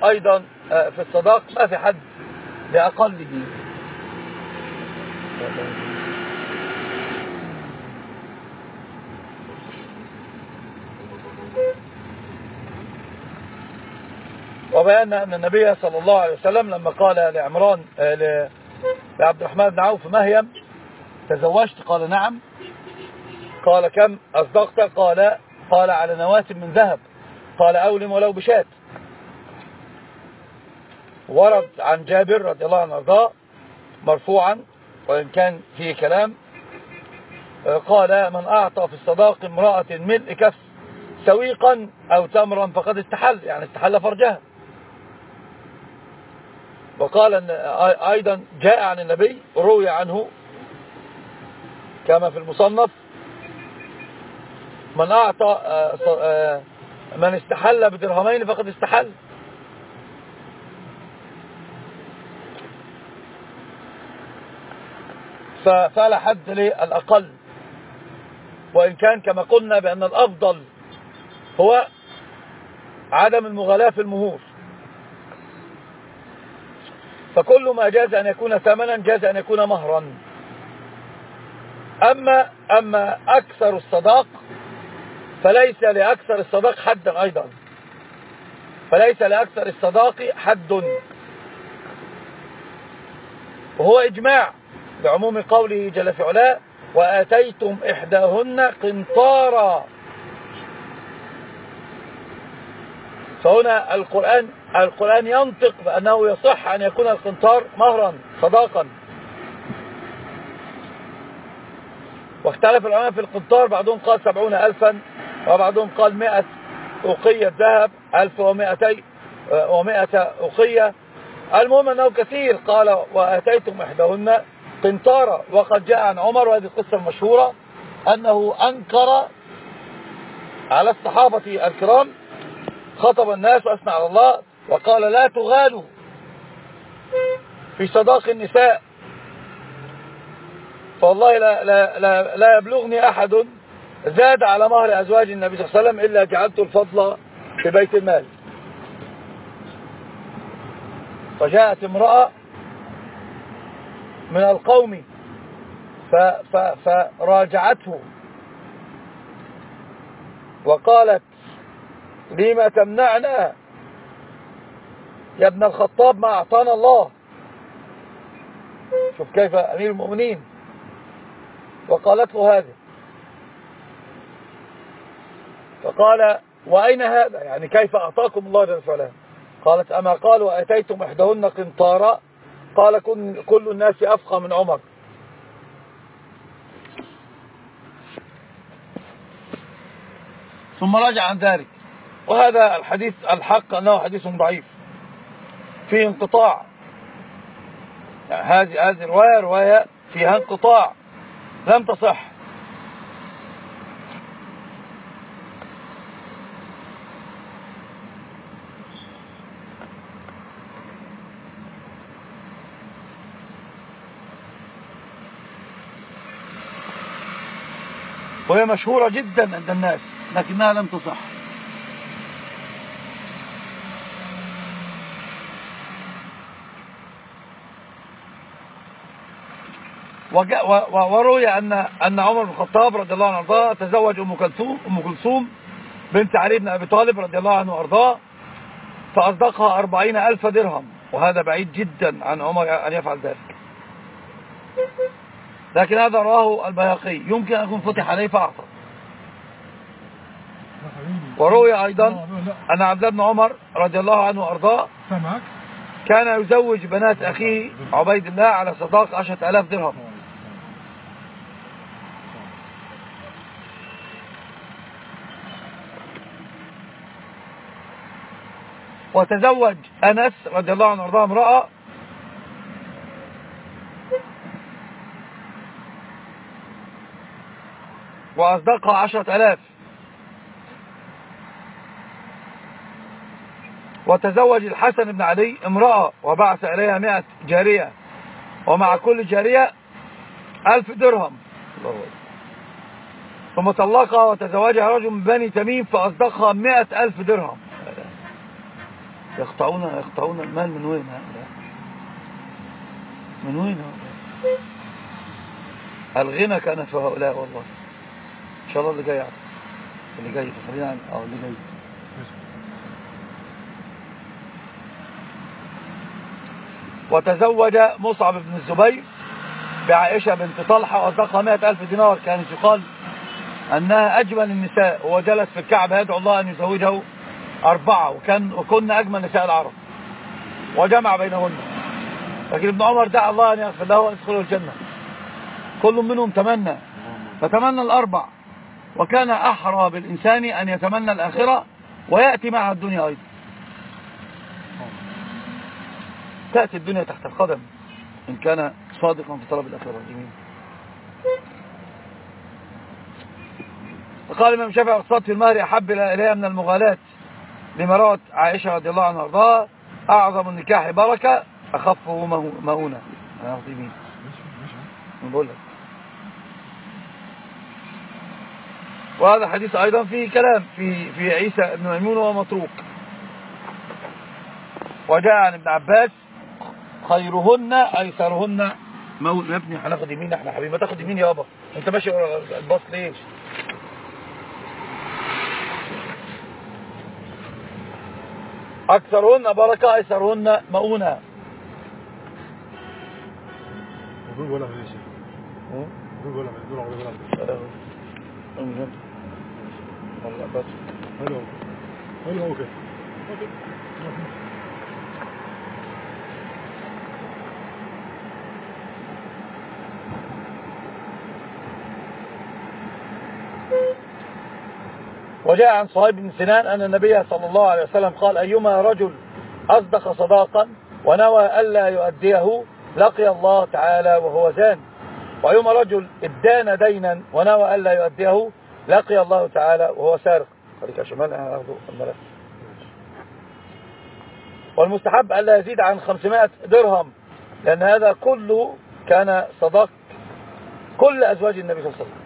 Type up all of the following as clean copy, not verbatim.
أيضا في الصداق ما في حد لأقله. وبيان أن النبي صلى الله عليه وسلم لما قال لعمران لعبد الرحمن بن عوف مهيم تزوجت؟ قال نعم. قال كم أصدقت؟ قال على نواة من ذهب. قال أولم ولو بشاة. ورد عن جابر رضي الله عنه وارضاه مرفوعا وإن كان فيه كلام، قال من أعطى في الصداق امرأة ملء كف سويقا أو تمرا فقد استحل، يعني استحل فرجها. وقال أن أيضا جاء عن النبي روي عنه كما في المصنف من أعطى من استحل بدرهمين فقد استحل. فلا حد للأقل، وإن كان كما قلنا بأن الأفضل هو عدم المغالاة في المهور، فكل ما جاز أن يكون ثمنا جاز أن يكون مهرا. أما أكثر الصداق فليس لأكثر الصداق حدا أيضا، فليس لأكثر الصداق حد، وهو إجماع بعموم قوله جل في علاه وآتيتم إحداهن قنطارا. فهنا القرآن ينطق بأنه يصح أن يكون القنطار مهرا صداقا. واختلف العلماء في القنطار، بعضهم قال 70,000 وبعضهم قال 100 أقية ذهب 1200 أقية. المهم أنه كثير. قال وآتيتم إحداهن قنطارا. وقد جاء عن عمر وهذه القصة المشهورة أنه أنكر على الصحابة الكرام، خطب الناس وأثنى على الله وقال لا تغالوا في صداق النساء، فوالله لا يبلغني أحد زاد على مهر أزواج النبي صلى الله عليه وسلم إلا جعلت الفضل في بيت المال. فجاءت امرأة من القوم فراجعته وقالت لما تمنعنا يا ابن الخطاب ما أعطانا الله. شوف كيف أمير المؤمنين. وقالت له هذا، فقال وأين هذا، يعني كيف أعطاكم الله جل وعلا؟ قالت أما قال وآتيتم إحداهن قنطارا؟ قال كل الناس أفقى من عمر. ثم رجع عن ذلك. وهذا الحديث الحق أنه حديث ضعيف فيه انقطاع، يعني هذه رواية فيها انقطاع لم تصح. وهي مشهورة جدا عند الناس لكنها لم تصح. وروي أن عمر بن الخطاب رضي الله عنه وارضاه تزوج أم كلثوم بنت علي بن أبي طالب رضي الله عنه وارضاه فأصدقها 40,000 درهم، وهذا بعيد جدا عن عمر أن يفعل ذلك. لكن هذا رواه البيهقي، يمكن أن يكون فتح عليه فأعطى. وروي أيضا أن عبد الله بن عمر رضي الله عنه وارضاه كان يزوج بنات أخيه عبيد الله على صداق 10,000 درهم. وتزوج أنس رضي الله عنه وارضاه امرأة وأصدقها 10,000. وتزوج الحسن بن علي امرأة وبعث إليها 100 جارية ومع كل جارية 1000 درهم. ثم طلقها وتزوجها رجل من بني تميم فأصدقها 100,000 درهم. يقطعون المال من وين هؤلاء؟ من وين هؤلاء؟ الغنى كان في هؤلاء والله. إن شاء الله اللي جاي اللي جاي خلينا اللي جاي. وتزوج مصعب بن الزبير بعائشة بنت طلحة وأصدقها 100,000 دينار. كانت يقال أنها أجمل النساء، وهو جلس في الكعبة يدعو الله أن يزوجه 4 وكن أجمل نساء العرب وجمع بينهن. لكن ابن عمر دعا الله أن يغفر له وأن يدخله الجنة. كل منهم تمنى، فتمنى ال4، وكان أحرى بالإنسان أن يتمنى الآخرة ويأتي معها الدنيا أيضا. تأتي الدنيا تحت القدم إن كان صادقا في طلب الآخرة. جميل. وقال الإمام الشافعي: الاقتصاد في المهر أحب إليها من المغالاة، لما روت عائشة رضي الله عنها وارضاها: أعظم النكاح بركة أخفه مؤونة. أنا أخذ يمين نقول لك. وهذا حديث أيضا فيه كلام في عيسى بن ميمون وهو متروك. وجاء عن ابن عباس: خيرهن أيسرهن مولى. يا ابني هناخد يمين احنا حبيبي. ما تاخد يمين يابا، انت ماشي ورا الباص ليش؟ أكثرهن بركة أيسرهن مؤونة. ولا في شيء. ولا حلو اوكي. وجاء عن صهيب بن سنان أن النبي صلى الله عليه وسلم قال: أيما رجل أصدق صداقا ونوى ألا يؤديه لقي الله تعالى وهو زان، وأيما رجل ادان دينا ونوى ألا يؤديه لقي الله تعالى وهو سارق. خليك شمال أنا أخذ الملف. والمستحب ألا يزيد عن 500 درهم، لأن هذا كله كان صداق كل أزواج النبي صلى الله عليه وسلم.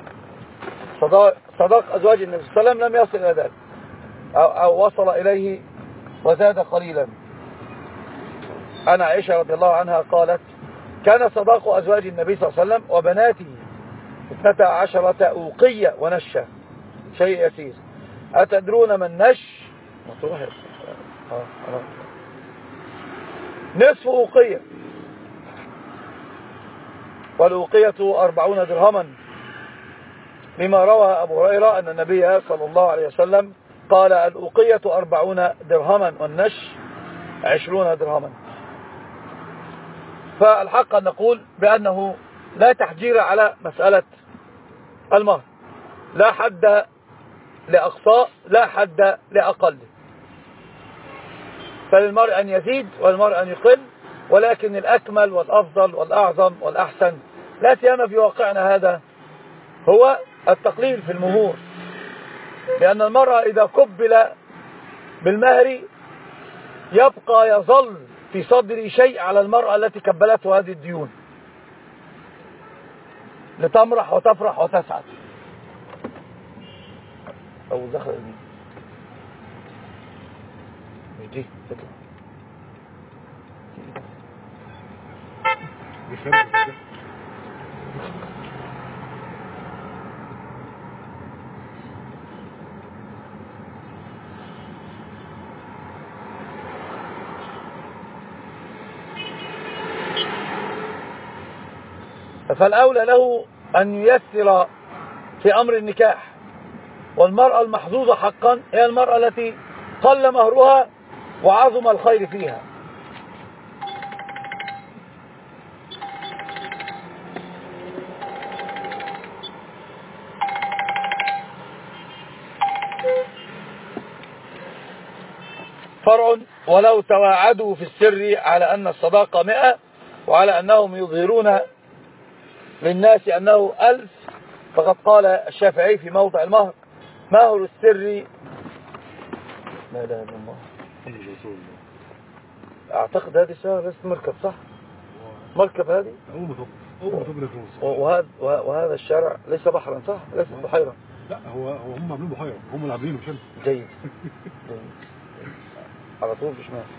صداق أزواج النبي صلى الله عليه وسلم لم يصل إلى ذلك أو وصل إليه وزاد قليلا. أنا عائشة رضي الله عنها قالت: كان صداق أزواج النبي صلى الله عليه وسلم وبناته 12 أوقية ونشة، شيء يسير. أتدرون من نش؟ نصف أوقية، والأوقية 40 درهما، لما روى أبو هريرة أن النبي صلى الله عليه وسلم قال: الأوقية 40 درهما والنش 20 درهما. فالحق أن نقول بأنه لا تحجير على مسألة المهر، لا حد لأقصى لا حد لأقل، فللمرء أن يزيد والمرء أن يقل، ولكن الأكمل والأفضل والأعظم والأحسن لا سيما في واقعنا هذا هو التقليل في المهور، لأن المرأة إذا قبل بالمهر يبقى يظل في صدر شيء على المرأة التي كبلته هذه الديون لتمرح وتفرح وتسعد. أو دخل دي مش دي تطلع فالأولى له أن ييسر في أمر النكاح. والمرأة المحظوظة حقا هي المرأة التي قل مهرها وعظم الخير فيها. فرع: ولو تواعدوا في السر على أن الصداقة 100 وعلى أنهم يظهرون للناس أنه 1000، فقد قال الشافعي في موضع المهر: مهر السر لا لا الله. أعتقد هذه سيارة ليست مركب، صح؟ مركب هذه وهذا الشارع ليس بحرا، صح؟ ليس بحيرة. لا هو هم عاملين بحيرة، هم اللي عاملينه مش أنا. جيد. على طول في شمال.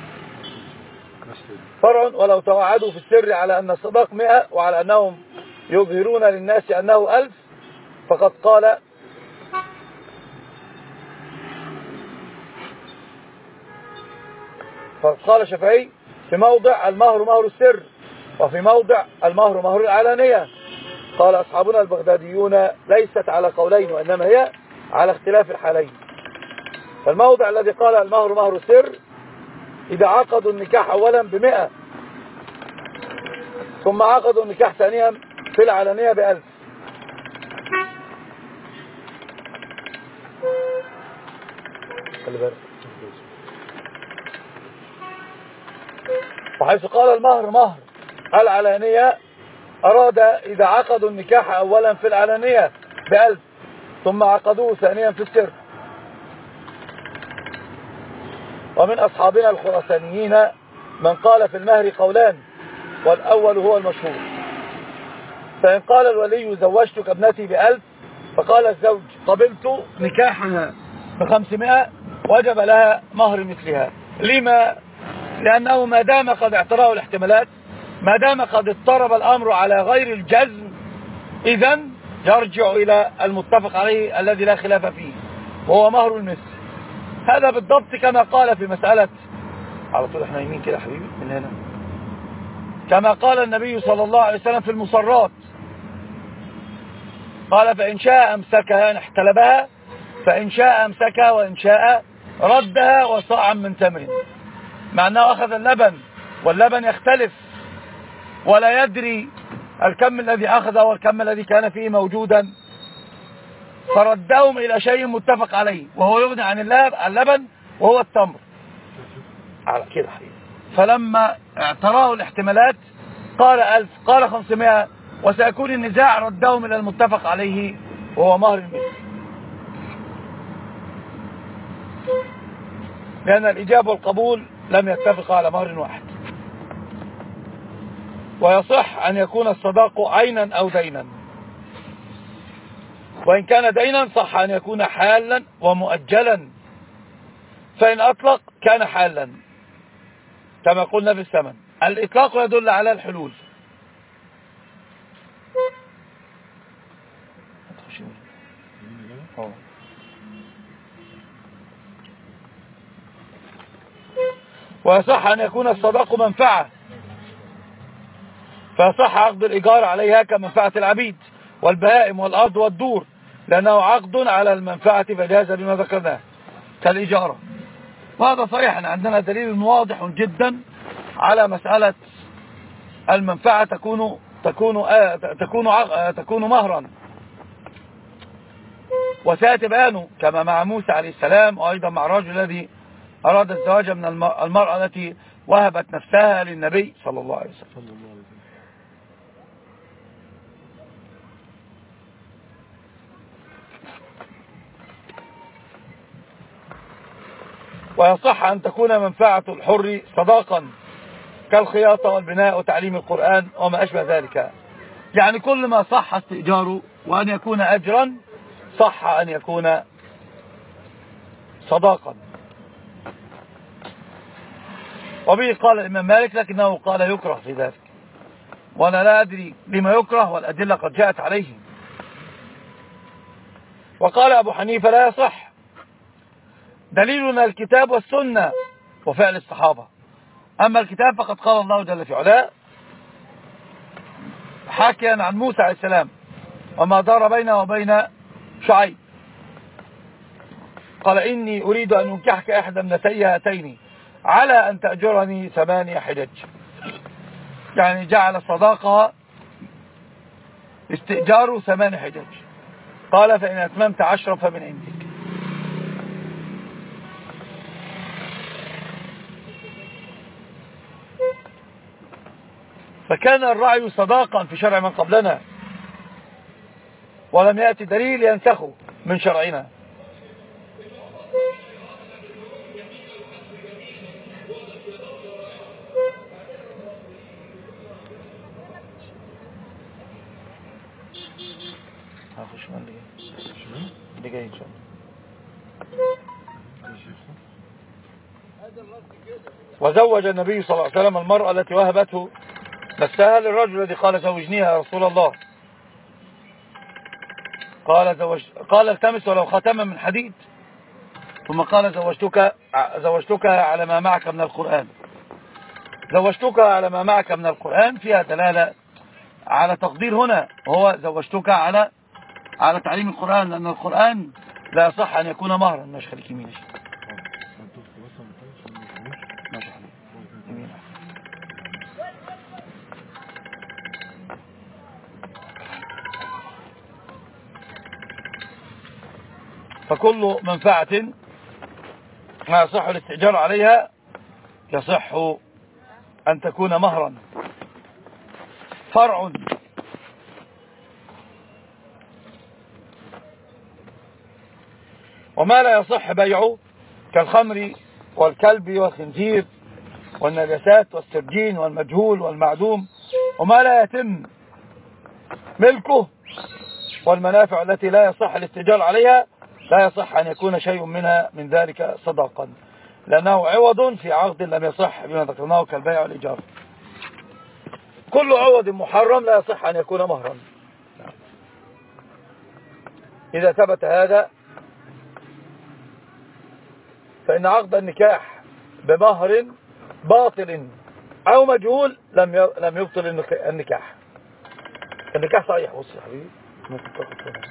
فرع ولو توعدوا في السر على أن الصداق 100 وعلى أنهم يظهرون للناس أنه 1000 فقد قال الشافعي في موضع المهر مهر السر وفي موضع المهر مهر العلانية. قال أصحابنا البغداديون ليست على قولين وإنما هي على اختلاف الحالين. فالموضع الذي قال المهر مهر السر إذا عقدوا النكاح أولا ب100 ثم عقدوا النكاح ثانيا في العلانية ب1000. خلي بالك. وحيث قال المهر مهر العلانية أراد إذا عقدوا النكاح أولا في العلانية ب1000 ثم عقدوه ثانيا في السر. ومن أصحابنا الخراسانيين من قال في المهر قولان والأول هو المشهور. فإن قال الولي زوجتك ابنتي ب1000 فقال الزوج قبلت نكاحها ب500 وجب لها مهر مثلها. لما؟ لأنه ما دام قد اعتراه الاحتمالات، ما دام قد اضطرب الأمر على غير الجزم، إذن يرجع إلى المتفق عليه الذي لا خلاف فيه وهو مهر المثل. هذا بالضبط كما قال في مسألة، على طول احنا يمين كده حبيبي من هنا، كما قال النبي صلى الله عليه وسلم في المصرات، قال فإن شاء أمسكها احتلبها، فإن شاء أمسكها وإن شاء ردها وصاعا من تمر. مع أنه أخذ اللبن واللبن يختلف ولا يدري الكم الذي أخذه والكم الذي كان فيه موجودا، فردهم إلى شيء متفق عليه وهو يغني عن اللبن وهو التمر على كده حقيقة. فلما اعتراه الاحتمالات قال 1000 قال 500 وسيكون النزاع ردهم إلى المتفق عليه وهو مهر المثل، لأن الإجابة والقبول لم يتفقا على مهر واحد. ويصح أن يكون الصداق عينا أو دينا، وإن كان دينا صح أن يكون حالا ومؤجلا، فإن أطلق كان حالا كما قلنا في الثمن. الإطلاق يدل على الحلول. ويصح أن يكون الصداق منفعة، فيصح عقد الإيجار عليها كمنفعة العبيد والبهائم والأرض والدور، لأنه عقد على المنفعة فجاز بما ذكرناه كالإجارة. وهذا صحيح أن عندنا دليل واضح جدا على مسألة المنفعة تكون مهرا، وسيأتي بيانه كما مع موسى عليه السلام، وأيضا مع الرجل الذي أراد الزواج من المرأة التي وهبت نفسها للنبي صلى الله عليه وسلم. ويصح أن تكون منفعة الحر صداقا كالخياطة والبناء وتعليم القرآن وما أشبه ذلك. يعني كل ما صح استئجاره وأن يكون أجرا صح أن يكون صداقا. وبه قال الإمام مالك، لكنه قال يكره في ذلك، وأنا لا أدري لما يكره والأدلة قد جاءت عليه. وقال أبو حنيفة لا يصح، دليلنا الكتاب والسنة وفعل الصحابة. أما الكتاب فقد قال الله جل في علاه حاكيا عن موسى عليه السلام وما دار بينه وبين شعيب، قال إني أريد أن أنكحك إحدى ابنتي هاتين على أن تأجرني 8 حجج. يعني جعل صداقها استئجاره 8 حجج. قال فإن أتممت 10 فمن عندك. فكان الرعي صداقا في شرع من قبلنا، ولم يأتي دليل ينسخه من شرعنا. هاخش من اللي جاي إن شاء الله. وزوج النبي صلى الله عليه وسلم المرأة التي وهبته نفسها للرجل الذي قال زوجنيها يا رسول الله، قال التمس ولو خاتما من حديد، ثم قال زوجتك على ما معك من القرآن. زوجتك على ما معك من القرآن فيها دلالة على تقدير هنا، وهو زوجتك على تعليم القرآن، لأن القرآن لا يصح أن يكون مهرا. ماشي، خليك يمين. ماشي يمين. فكل منفعة ما يصح الاستئجار عليها يصح أن تكون مهرا. فرع. وما لا يصح بيعه كالخمر والكلب والخنزير والنجاسات والسرجين والمجهول والمعدوم، وما لا يتم ملكه والمنافع التي لا يصح الاستئجار عليها لا يصح أن يكون شيء منها من ذلك صداقا، لأنه عوض في عقد لم يصح بما ذكرناه كالبيع والإيجار. كل عوض محرم لا يصح أن يكون مهرا. إذا ثبت هذا فإن عقد النكاح بمهر باطل أو مجهول لم يبطل النكاح. النكاح صحيح. بص يا حبيبي، ممكن تاخد هنا.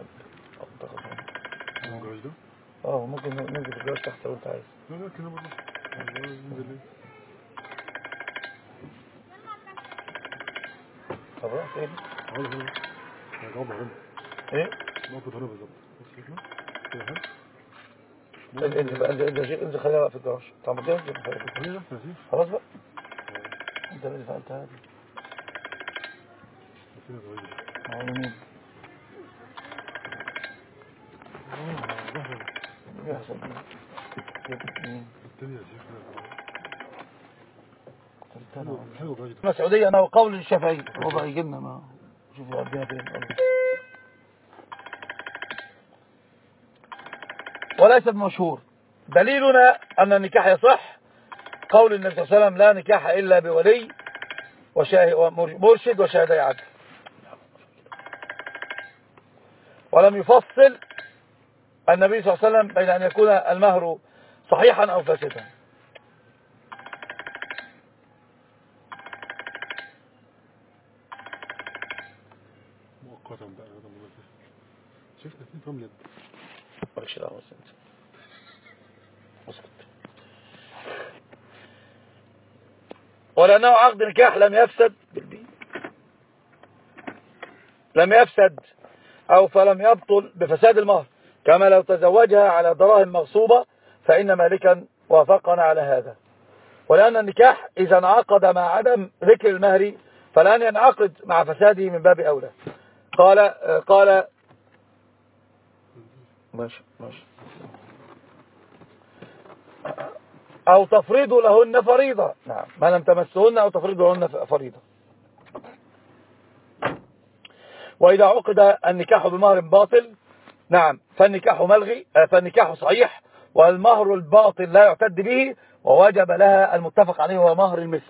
ممكن ننزل الجواز تحت لو انت عايز. لا كده برضه. ننزل ليه؟ طب راح فين؟ هجاوب هنا. ايه؟ موجود هنا بالظبط. بص كده. كده حلو. انزل بقى، انزل خليها بقى في الجراج. طب ما تنزل خلاص بقى. انت اللي فعلت هذه. هو مين؟ يحصل مين؟ السعودية أنا وقول الشافعي وضع يجينا ما شوفوا عندنا فين. وليس بمشهور. دليلنا أن النكاح يصح قول النبي صلى الله عليه وسلم لا نكاح إلا بولي ومرشد وشهادي عدل، ولم يفصل النبي صلى الله عليه وسلم بين أن يكون المهر صحيحا أو فاسدا. مؤقتا بقى هذا الموضوع. شفت في رمل مالكش دعوة اسكت. ولأنه عقد نكاح لم يفسد أو فلم يبطل بفساد المهر، كما لو تزوجها على دراهم مغصوبة فإن مالكا وافقنا على هذا. ولأن النكاح إذا انعقد مع عدم ذكر المهر فلن ينعقد مع فساده من باب أولى. قال ماشي أو تفريض لهن فريضة. نعم، ما لم تمسهن أو تفريض لهن فريضة. وإذا عقد النكاح بمهر باطل نعم فالنكاح صحيح، والمهر الباطل لا يعتد به، ووجب لها المتفق عليه هو مهر المثل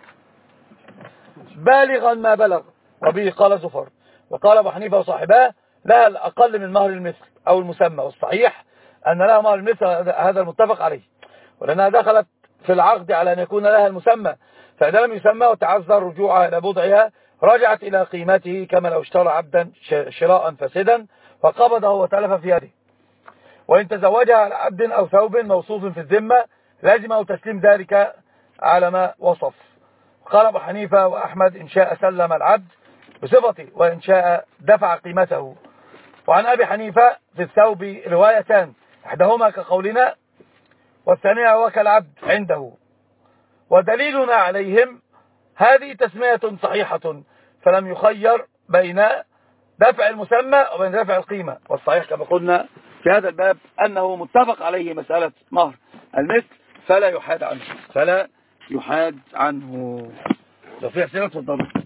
بالغا ما بلغ. وبه قال زفر وقال أبو حنيفة وصاحباه لها الأقل من مهر المثل أو المسمى، والصحيح أن لها مهر المثل هذا المتفق عليه، ولأنها دخلت في العقد على أن يكون لها المسمى، فإذا لم يسمى وتعذر رجوعها إلى بضعها رجعت إلى قيمته كما لو اشترى عبدا شراء فاسدا فقبضه وتلف في يده. وإن تزوجها على عبد أو ثوب موصوف في الذمة لازمه تسليم ذلك على ما وصف. قال أبو حنيفة وأحمد إن شاء سلم العبد بصفته وإن شاء دفع قيمته. وعن أبي حنيفة في الثوب روايتان، إحداهما كقولنا والثانية هو كالعبد عنده. ودليلنا عليهم هذه تسمية صحيحة، فلم يخير بين دفع المسمى وبين دفع القيمة. والصحيح كما قلنا في هذا الباب أنه متفق عليه مسألة مهر المثل فلا يحاد عنه. لو في أسئلة تفضلوا.